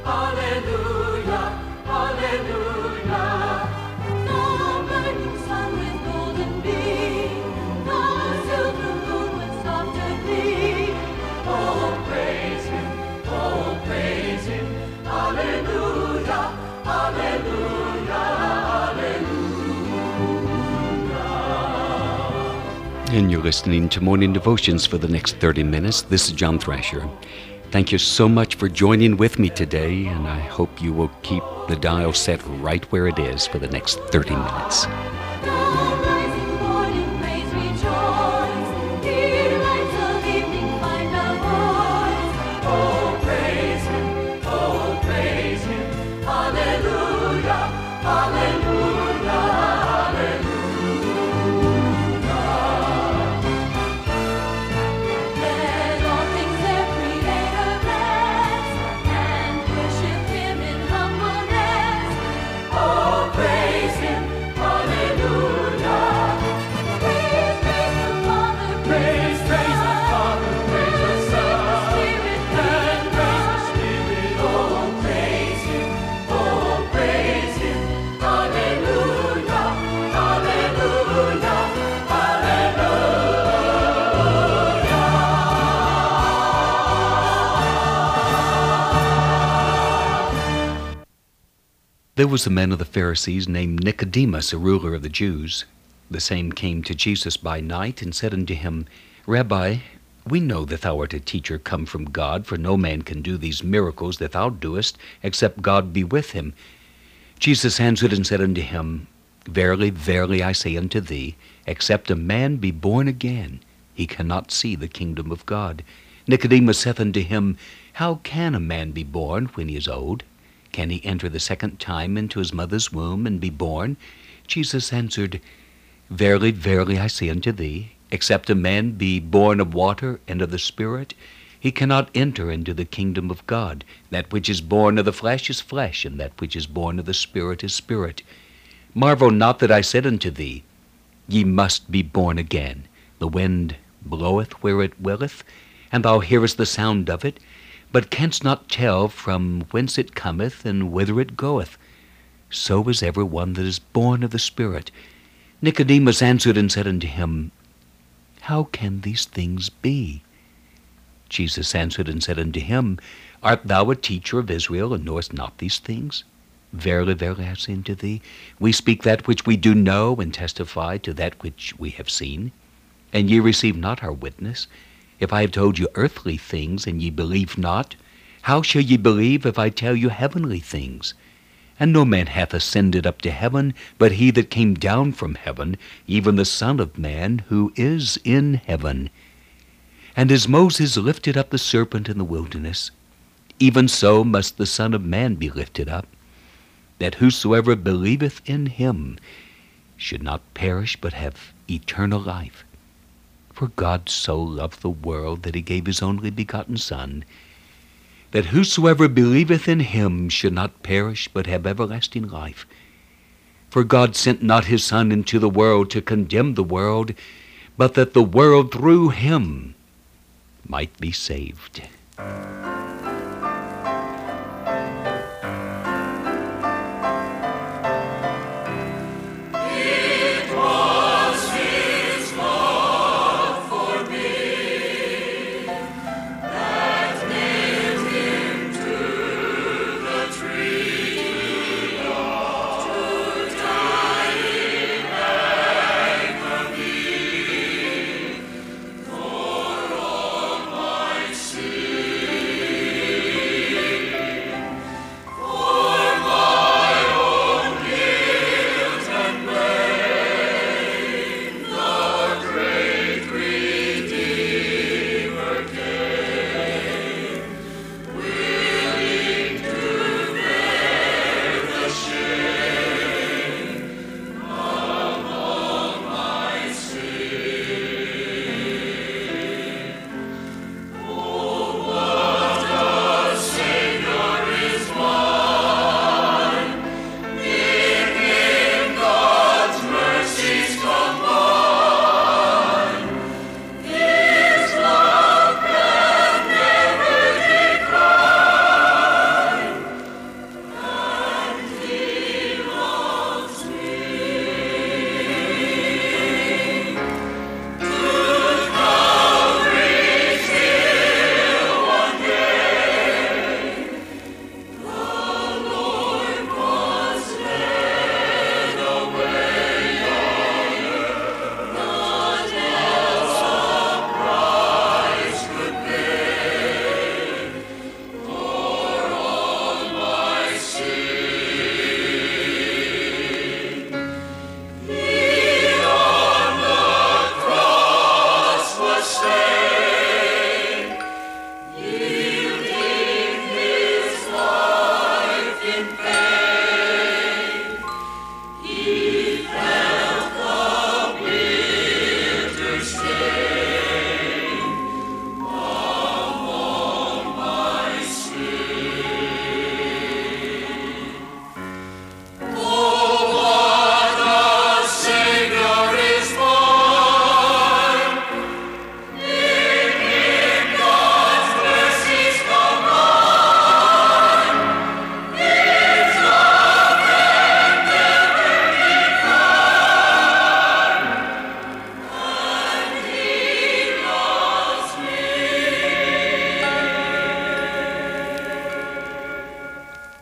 Hallelujah, hallelujah. The burning sun with golden beam, the silver moon with softer gleam. Oh, praise him, oh, praise him. Hallelujah, hallelujah, hallelujah. And you're listening to Morning Devotions for the next 30 minutes. This is John Thrasher. Thank you so much for joining with me today, and I hope you will keep the dial set right where it is for the next 30 minutes. There was a man of the Pharisees named Nicodemus, a ruler of the Jews. The same came to Jesus by night and said unto him, Rabbi, we know that thou art a teacher come from God, for no man can do these miracles that thou doest, except God be with him. Jesus answered and said unto him, Verily, verily, I say unto thee, except a man be born again, he cannot see the kingdom of God. Nicodemus saith unto him, How can a man be born when he is old? Can he enter the second time into his mother's womb and be born? Jesus answered, Verily, verily, I say unto thee, except a man be born of water and of the Spirit, he cannot enter into the kingdom of God. That which is born of the flesh is flesh, and that which is born of the Spirit is spirit. Marvel not that I said unto thee, Ye must be born again. The wind bloweth where it willeth, and thou hearest the sound of it, but canst not tell from whence it cometh and whither it goeth. So is every one that is born of the Spirit. Nicodemus answered and said unto him, How can these things be? Jesus answered and said unto him, Art thou a teacher of Israel, and knowest not these things? Verily, verily, I say unto thee, we speak that which we do know, and testify to that which we have seen, and ye receive not our witness. If I have told you earthly things, and ye believe not, how shall ye believe if I tell you heavenly things? And no man hath ascended up to heaven, but he that came down from heaven, even the Son of Man, who is in heaven. And as Moses lifted up the serpent in the wilderness, even so must the Son of Man be lifted up, that whosoever believeth in him should not perish, but have eternal life. For God so loved the world that he gave his only begotten Son, that whosoever believeth in him should not perish, but have everlasting life. For God sent not his Son into the world to condemn the world, but that the world through him might be saved.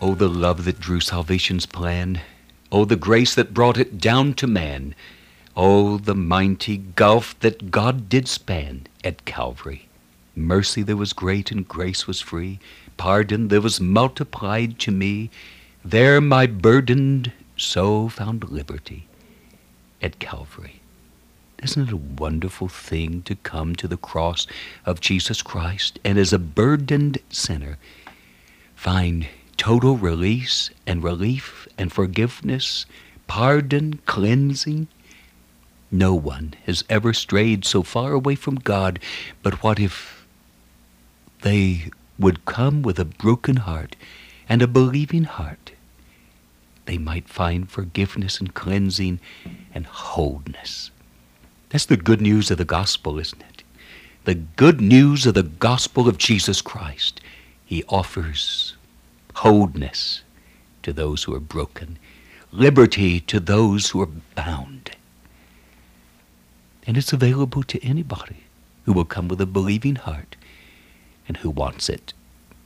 Oh, the love that drew salvation's plan. Oh, the grace that brought it down to man. Oh, the mighty gulf that God did span at Calvary. Mercy there was great and grace was free. Pardon there was multiplied to me. There my burdened soul found liberty at Calvary. Isn't it a wonderful thing to come to the cross of Jesus Christ and as a burdened sinner find total release and relief and forgiveness, pardon, cleansing? No one has ever strayed so far away from God, but what if they would come with a broken heart and a believing heart? They might find forgiveness and cleansing and wholeness. That's the good news of the gospel, isn't it? The good news of the gospel of Jesus Christ. He offers wholeness to those who are broken, liberty to those who are bound. And it's available to anybody who will come with a believing heart and who wants it.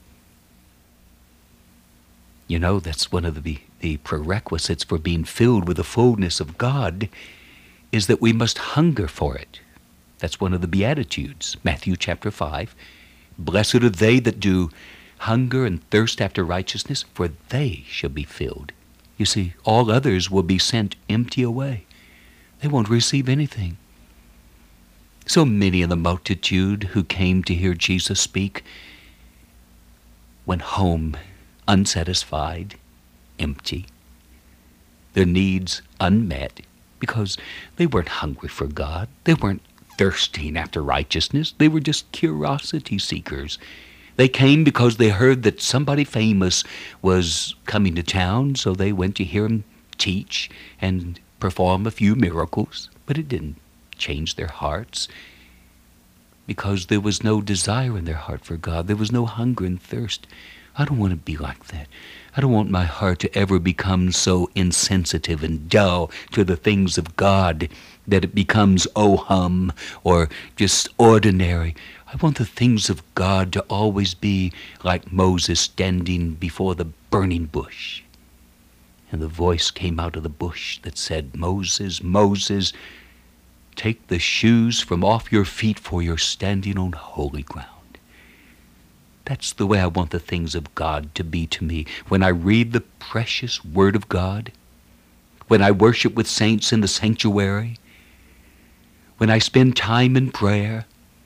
You know, that's one of the prerequisites for being filled with the fullness of God, is that we must hunger for it. That's one of the Beatitudes, Matthew chapter 5. Blessed are they that do hunger and thirst after righteousness, for they shall be filled. You see, all others will be sent empty away. They won't receive anything. So many in the multitude who came to hear Jesus speak went home unsatisfied, empty, their needs unmet, because they weren't hungry for God. They weren't thirsting after righteousness. They were just curiosity seekers. They came because they heard that somebody famous was coming to town, so they went to hear him teach and perform a few miracles. But it didn't change their hearts, because there was no desire in their heart for God. There was no hunger and thirst. I don't want to be like that. I don't want my heart to ever become so insensitive and dull to the things of God that it becomes oh-hum or just ordinary. I want the things of God to always be like Moses standing before the burning bush. And the voice came out of the bush that said, Moses, Moses, take the shoes from off your feet, for you're standing on holy ground. That's the way I want the things of God to be to me. When I read the precious Word of God, when I worship with saints in the sanctuary, when I spend time in prayer,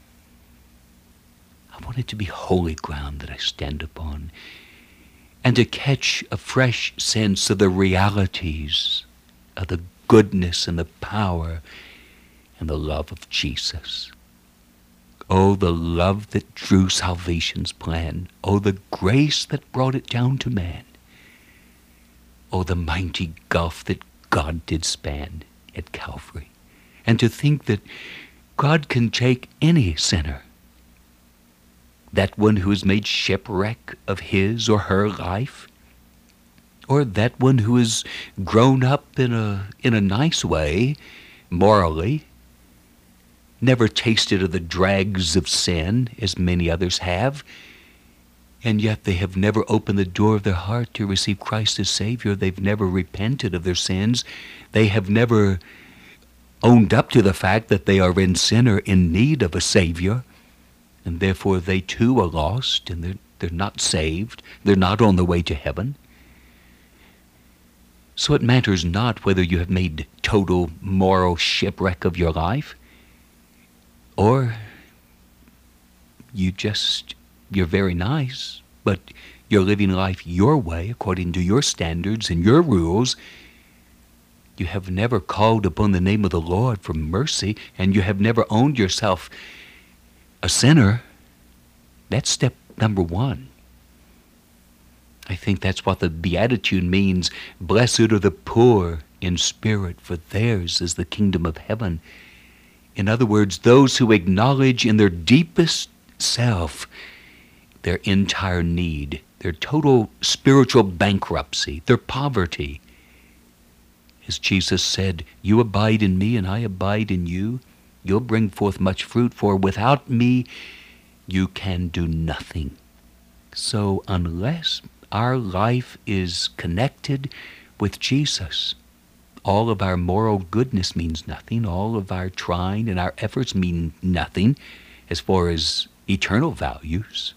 I want it to be holy ground that I stand upon, and to catch a fresh sense of the realities of the goodness and the power and the love of Jesus. Oh, the love that drew salvation's plan. Oh, the grace that brought it down to man. Oh, the mighty gulf that God did span at Calvary. And to think that God can take any sinner, that one who has made shipwreck of his or her life, or that one who has grown up in a nice way, morally, never tasted of the dregs of sin, as many others have, and yet they have never opened the door of their heart to receive Christ as Savior. They've never repented of their sins. They have never owned up to the fact that they are in sin or in need of a Savior, and therefore they too are lost, and they're not saved. They're not on the way to heaven. So it matters not whether you have made total moral shipwreck of your life, or you're very nice, but you're living life your way, according to your standards and your rules. You have never called upon the name of the Lord for mercy, and you have never owned yourself a sinner. That's step number one. I think that's what the Beatitude means. Blessed are the poor in spirit, for theirs is the kingdom of heaven. In other words, those who acknowledge in their deepest self their entire need, their total spiritual bankruptcy, their poverty. As Jesus said, you abide in me and I abide in you, you'll bring forth much fruit, for without me you can do nothing. So unless our life is connected with Jesus, all of our moral goodness means nothing. All of our trying and our efforts mean nothing as far as eternal values.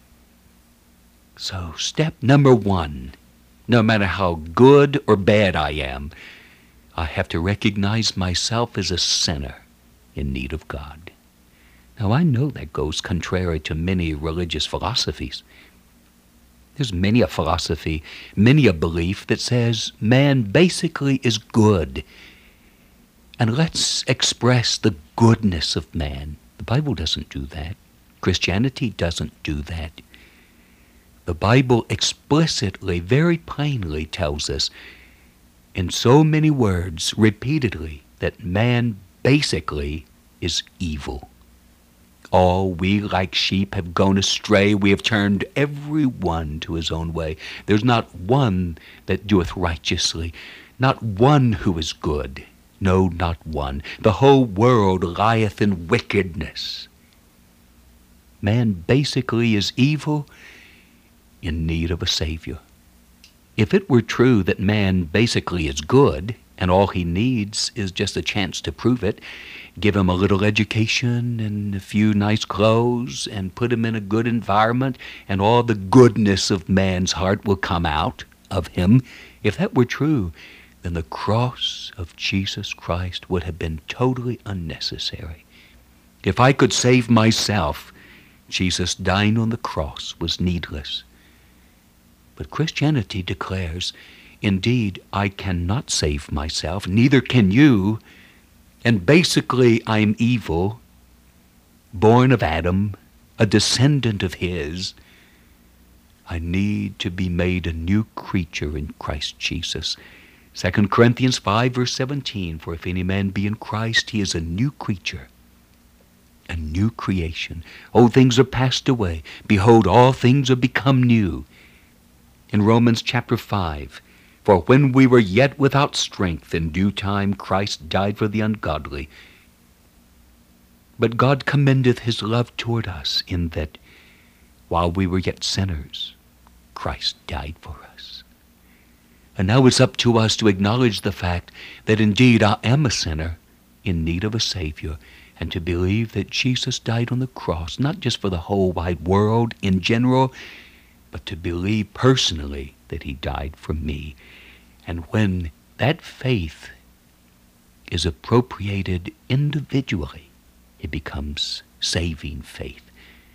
So step number one, no matter how good or bad I am, I have to recognize myself as a sinner in need of God. Now I know that goes contrary to many religious philosophies. There's many a philosophy, many a belief that says man basically is good. And let's express the goodness of man. The Bible doesn't do that. Christianity doesn't do that. The Bible explicitly, very plainly tells us in so many words, repeatedly, that man basically is evil. All we like sheep have gone astray. We have turned every one to his own way. There's not one that doeth righteously, not one who is good. No, not one. The whole world lieth in wickedness. Man basically is evil, in need of a Savior. If it were true that man basically is good, and all he needs is just a chance to prove it, give him a little education and a few nice clothes and put him in a good environment, and all the goodness of man's heart will come out of him. If that were true, then the cross of Jesus Christ would have been totally unnecessary. If I could save myself, Jesus dying on the cross was needless. But Christianity declares, indeed, I cannot save myself, neither can you, and basically I'm evil, born of Adam, a descendant of his. I need to be made a new creature in Christ Jesus. 2 Corinthians 5 verse 17, for if any man be in Christ, he is a new creature, a new creation. Old things are passed away. Behold, all things are become new. In Romans chapter 5, for when we were yet without strength, in due time Christ died for the ungodly. But God commendeth his love toward us, in that while we were yet sinners, Christ died for us. And now it's up to us to acknowledge the fact that indeed I am a sinner in need of a Savior, and to believe that Jesus died on the cross, not just for the whole wide world in general, but to believe personally that he died for me. And when that faith is appropriated individually, it becomes saving faith.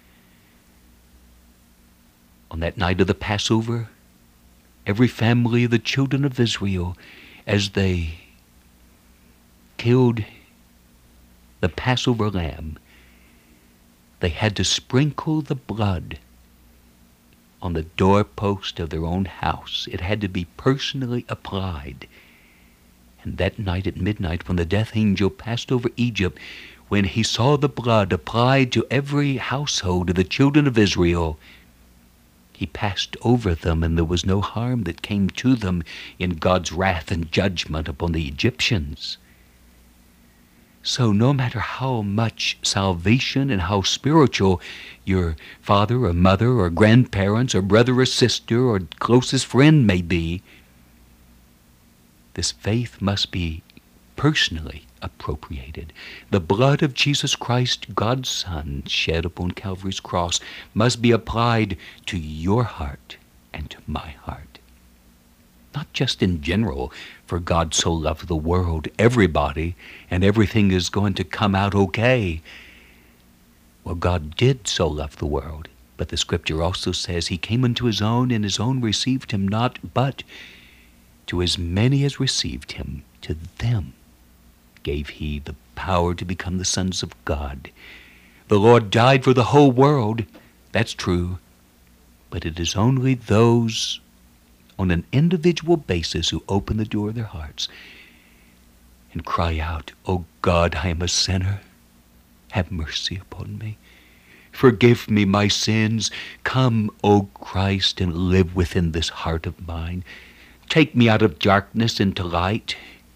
On that night of the Passover, every family of the children of Israel, as they killed the Passover lamb, they had to sprinkle the blood on the doorpost of their own house. It had to be personally applied. And that night at midnight, when the death angel passed over Egypt, when he saw the blood applied to every household of the children of Israel, he passed over them, and there was no harm that came to them in God's wrath and judgment upon the Egyptians. So no matter how much salvation and how spiritual your father or mother or grandparents or brother or sister or closest friend may be, this faith must be personally appropriated. The blood of Jesus Christ, God's Son, shed upon Calvary's cross, must be applied to your heart and to my heart. Not just in general, for God so loved the world, everybody, and everything is going to come out okay. Well, God did so love the world, but the Scripture also says he came unto his own, and his own received him not, but to as many as received him, to them gave he the power to become the sons of God. The Lord died for the whole world, that's true, but it is only those on an individual basis who open the door of their hearts and cry out, "O God, I am a sinner. Have mercy upon me. Forgive me my sins. Come, O Christ, and live within this heart of mine. Take me out of darkness into light.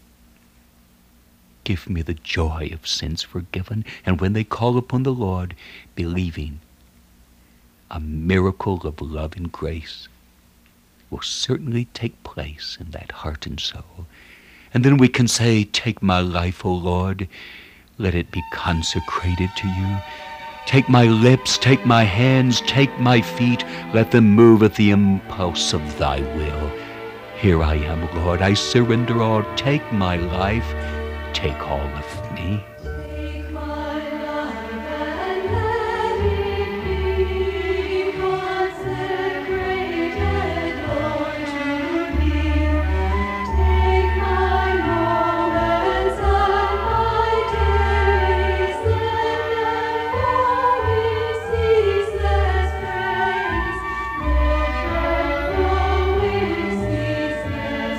Give me the joy of sins forgiven." And when they call upon the Lord, believing, a miracle of love and grace will certainly take place in that heart and soul. And then we can say, take my life, O Lord, let it be consecrated to you. Take my lips, take my hands, take my feet, let them move at the impulse of thy will. Here I am, Lord, I surrender all. Take my life, take all of me. Take my life and let it be consecrated, Lord, to thee. Take my moments and my days, let them flow in ceaseless praise. Let them flow in ceaseless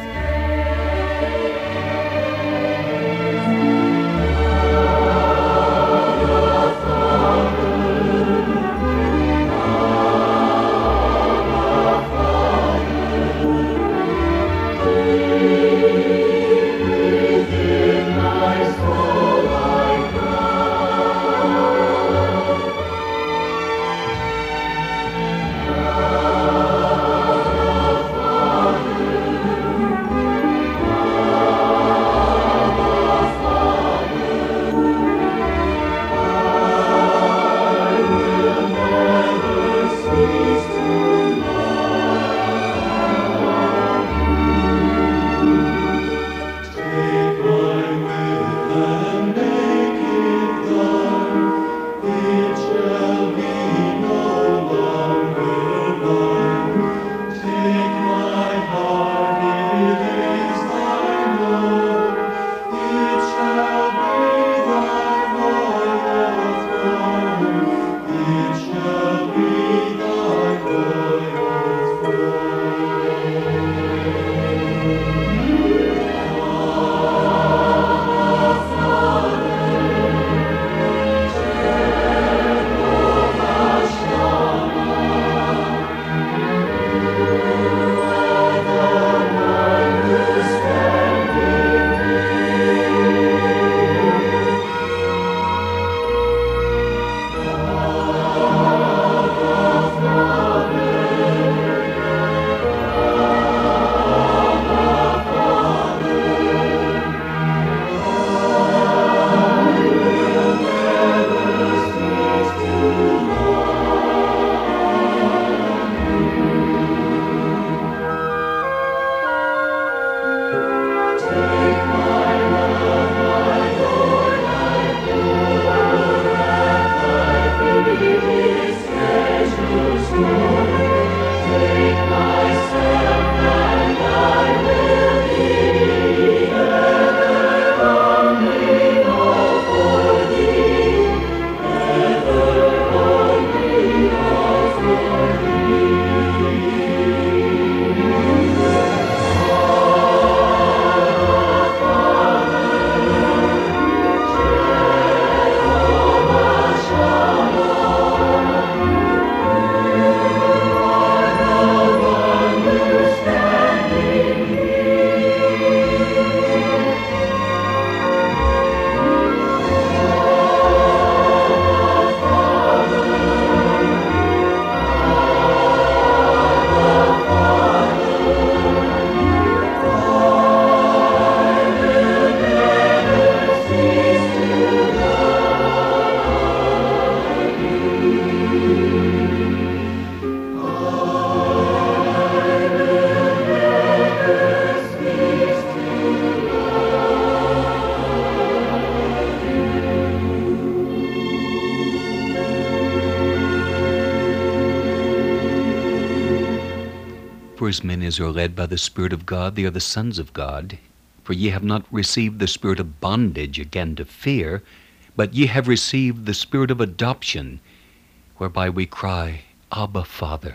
For as many as are led by the Spirit of God, they are the sons of God. For ye have not received the spirit of bondage again to fear, but ye have received the spirit of adoption, whereby we cry, Abba, Father.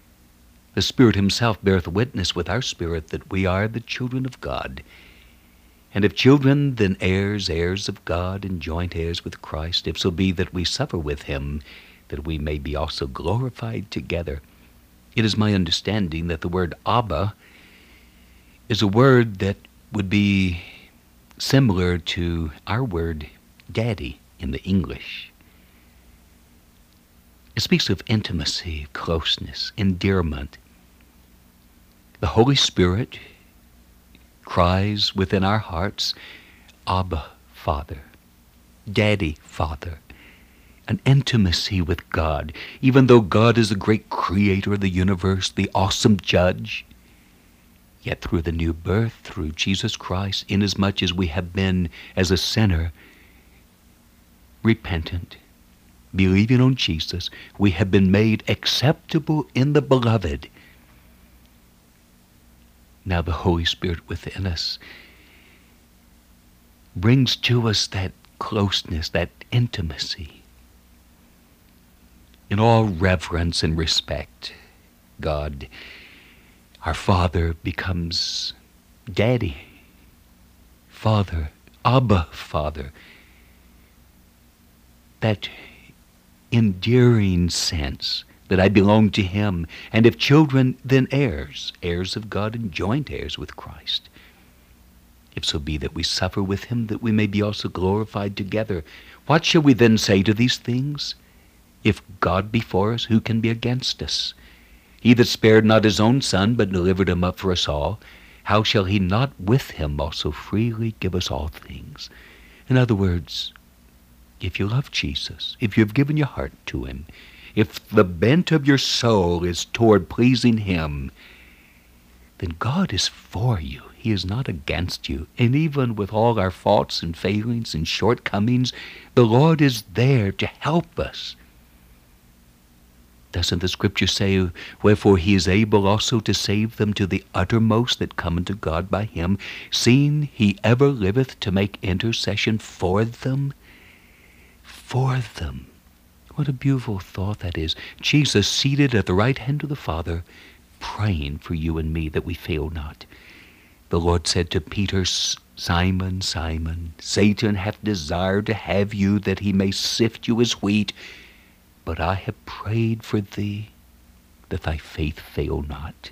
The Spirit himself beareth witness with our spirit that we are the children of God. And if children, then heirs, heirs of God, and joint heirs with Christ, if so be that we suffer with him, that we may be also glorified together. It is my understanding that the word Abba is a word that would be similar to our word daddy in the English. It speaks of intimacy, closeness, endearment. The Holy Spirit cries within our hearts, Abba, Father, Daddy, Father, an intimacy with God, even though God is the great creator of the universe, the awesome judge. Yet through the new birth, through Jesus Christ, inasmuch as we have been, as a sinner, repentant, believing on Jesus, we have been made acceptable in the Beloved. Now the Holy Spirit within us brings to us that closeness, that intimacy. In all reverence and respect, God, our Father, becomes Daddy, Father, Abba, Father. That endearing sense that I belong to Him, and if children, then heirs, heirs of God and joint heirs with Christ. If so be that we suffer with Him, that we may be also glorified together. What shall we then say to these things? If God be for us, who can be against us? He that spared not His own Son, but delivered Him up for us all, how shall He not with Him also freely give us all things? In other words, if you love Jesus, if you have given your heart to Him, if the bent of your soul is toward pleasing Him, then God is for you. He is not against you. And even with all our faults and failings and shortcomings, the Lord is there to help us. Doesn't the Scripture say, wherefore He is able also to save them to the uttermost that come unto God by Him, seeing He ever liveth to make intercession for them? For them. What a beautiful thought that is. Jesus seated at the right hand of the Father, praying for you and me that we fail not. The Lord said to Peter, Simon, Simon, Satan hath desired to have you that he may sift you as wheat, but I have prayed for thee that thy faith fail not.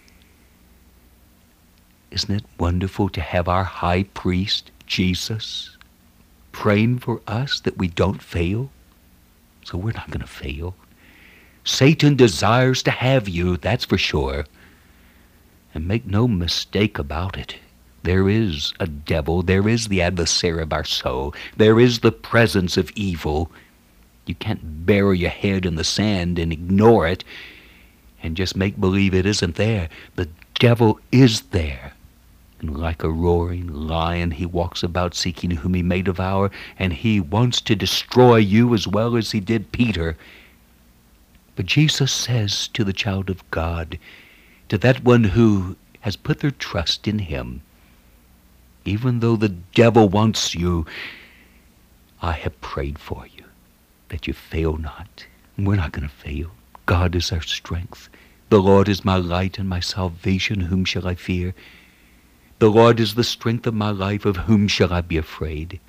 Isn't it wonderful to have our high priest, Jesus, praying for us that we don't fail? So we're not going to fail. Satan desires to have you, that's for sure. And make no mistake about it. There is a devil. There is the adversary of our soul. There is the presence of evil. You can't bury your head in the sand and ignore it and just make believe it isn't there. The devil is there. And like a roaring lion, he walks about seeking whom he may devour, and he wants to destroy you as well as he did Peter. But Jesus says to the child of God, to that one who has put their trust in Him, even though the devil wants you, I have prayed for you, that you fail not. And we're not going to fail. God is our strength. The Lord is my light and my salvation. Whom shall I fear? The Lord is the strength of my life. Of whom shall I be afraid?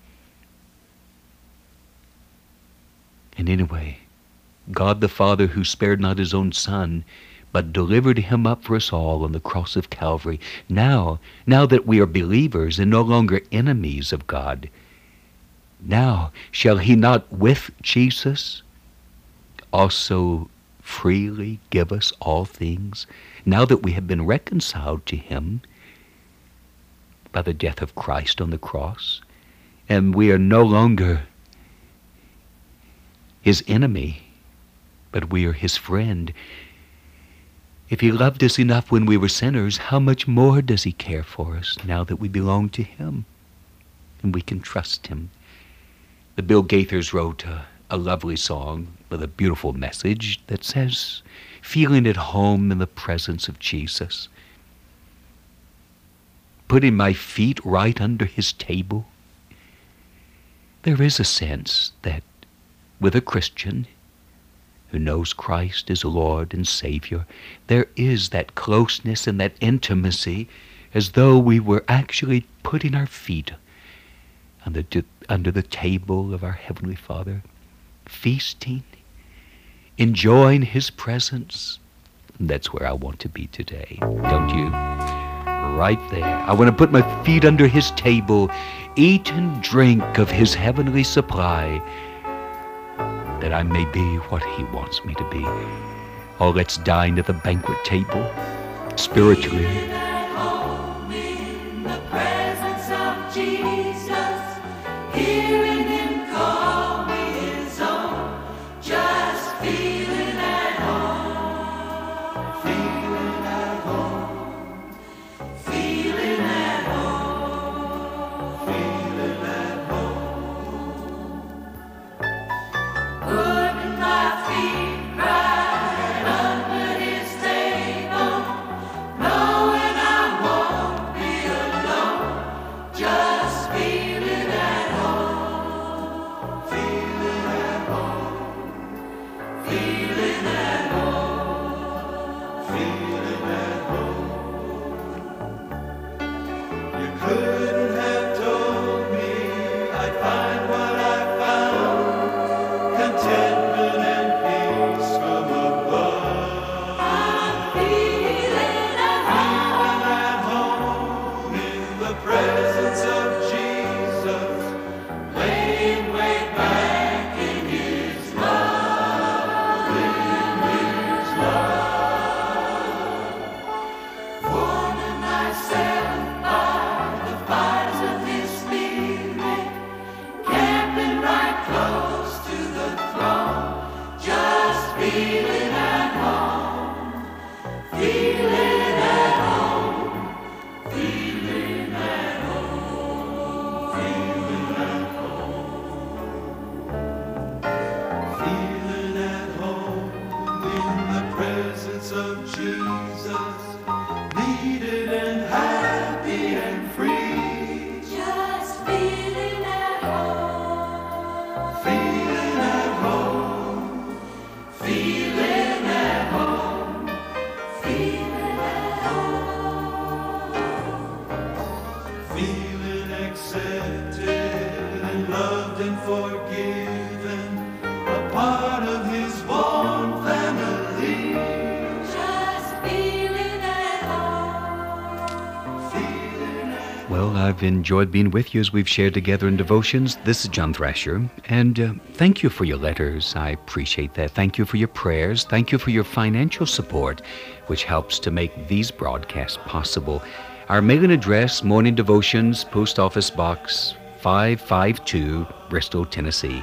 And anyway, God the Father, who spared not His own Son, but delivered Him up for us all on the cross of Calvary, now that we are believers and no longer enemies of God, now shall He not with Jesus also freely give us all things, now that we have been reconciled to Him by the death of Christ on the cross, and we are no longer His enemy, but we are His friend. If He loved us enough when we were sinners, how much more does He care for us now that we belong to Him and we can trust Him? The Bill Gaithers wrote a lovely song with a beautiful message that says, feeling at home in the presence of Jesus, putting my feet right under His table. There is a sense that with a Christian who knows Christ as Lord and Savior, there is that closeness and that intimacy as though we were actually putting our feet under the table of our Heavenly Father, feasting, enjoying His presence. That's where I want to be today, don't you? Right there. I want to put my feet under His table, eat and drink of His heavenly supply, that I may be what He wants me to be. Oh, let's dine at the banquet table, spiritually. At home in the presence of Jesus, hearing him call me his own, just feeling at home, feeling at home, feeling at home, feeling at home. Putting my feet right under his table, knowing I won't be alone, just feeling at home, feeling at home, feeling at home, feeling at home. You couldn't have told me I'd find what I found, contentment and peace from above. I'm feeling at home in the presence of Jesus, laying way back in his love, in his love. Warming myself by the fires of his spirit, camping right close to the throne, just feeling at home, feeling at home, feeling at home, feeling at home, feeling at home in the presence of Jesus, needed and happy and free, just feeling at home, feeling at home, feeling at home, feeling at home, feeling accepted and loved and forgiven, a part of his warm family, just feeling at home, feeling at Well, I've enjoyed being with you as we've shared together in devotions. This is John Thrasher, and thank you for your letters. I appreciate that. Thank you for your prayers. Thank you for your financial support, which helps to make these broadcasts possible. Our mailing address, Morning Devotions, Post Office Box 552, Bristol, Tennessee,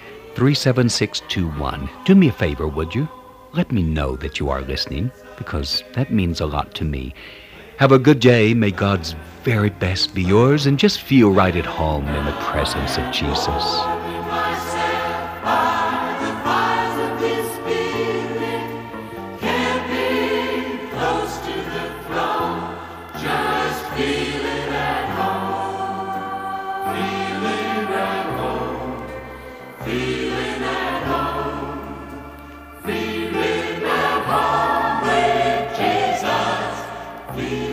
37621. Do me a favor, would you? Let me know that you are listening, because that means a lot to me. Have a good day. May God's very best be yours, and just feel right at home in the presence of Jesus. warming myself by the fires of his spirit, camping close to the throne, just feeling at home, feeling at home, feeling at home, feeling at home with Jesus, feeling